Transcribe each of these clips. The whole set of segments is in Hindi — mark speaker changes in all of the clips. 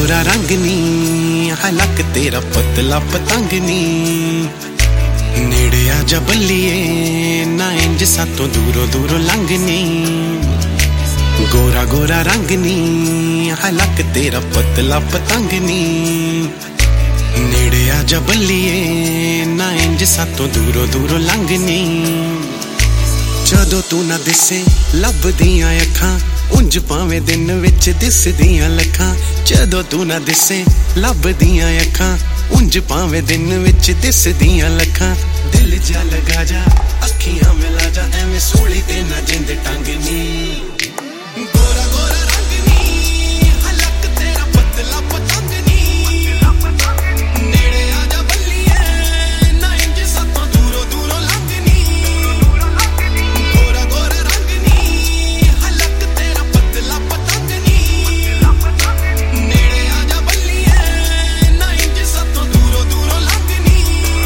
Speaker 1: गोरा रंग नी हलक तेरा पतला पतंग नी नेड़े आजा बल्लिए ना इंज सातों दूरों दूरों लंघनी गोरा गोरा रंग नी हलक तेरा पतला पतंग नी नेड़े आजा बल्लिए ना इंज सातों दूरों दूरों लंघनी जदों तू ना दिसे लभदियां अखां उंज भावें दिन विच दिसदियां लखां जदों तू ना दिसे लभदियां अखां उंज भावें दिन विच दिसदियां लखां दिल जा लगा जा अखियां मिला जा एवें सोली ते ना जिंद टंगनी गोरा गोरा रंग नी हलक तेरा पतला पतंग नी नेड़े आजा बल्लिए ना इंज सातों दूरों दूरों लंघनी गोरा गोरा रंग नी हलक तेरा पतला पतंग नी नेड़े आजा बल्लिए ना इंज सातों दूरों दूरों लंघनी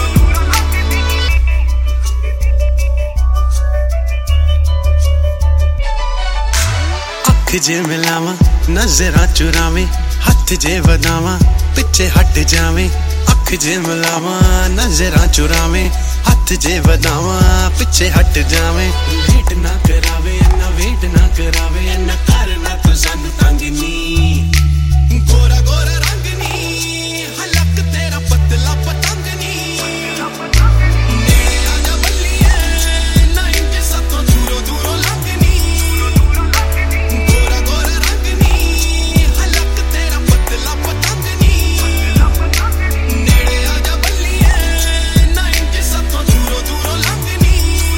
Speaker 1: अख जे मिलावा नजरां चुरावे हथ जे वधावा पिछे हट जावे अख जे मिलावा नजरां चुरावे हथ जे वधावा पिछे हट जावे वेट ना करावे ना वेट ना करावे ना करना तू सानू तंगनी गोरा गोरा रंग नी हलक तेरा पतला पतंग नी नेड़े आजा बल्लिए ना इंज सातों दूरों दूरों लंघनी गोरा गोरा रंग नी हलक तेरा पतला पतंग नी नेड़े आजा बल्लिए ना इंज सातों दूरों दूरों लंघनी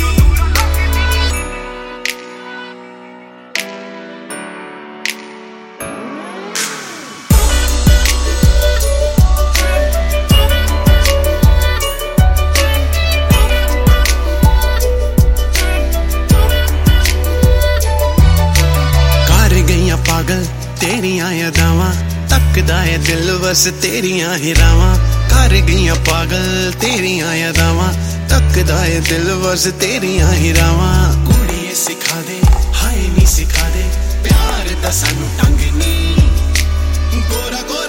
Speaker 1: कर गईयां पागल तेरियां अदावां तकदा है दिल बस तेरियां हिरावां कर गईयां पागल तेरियां अदावां तकदा है दिल बस तेरियां हिरावां कुड़िए सिखा दे हाय नी सिखा दे प्यार दा सानू टंग नी गोरा गोरा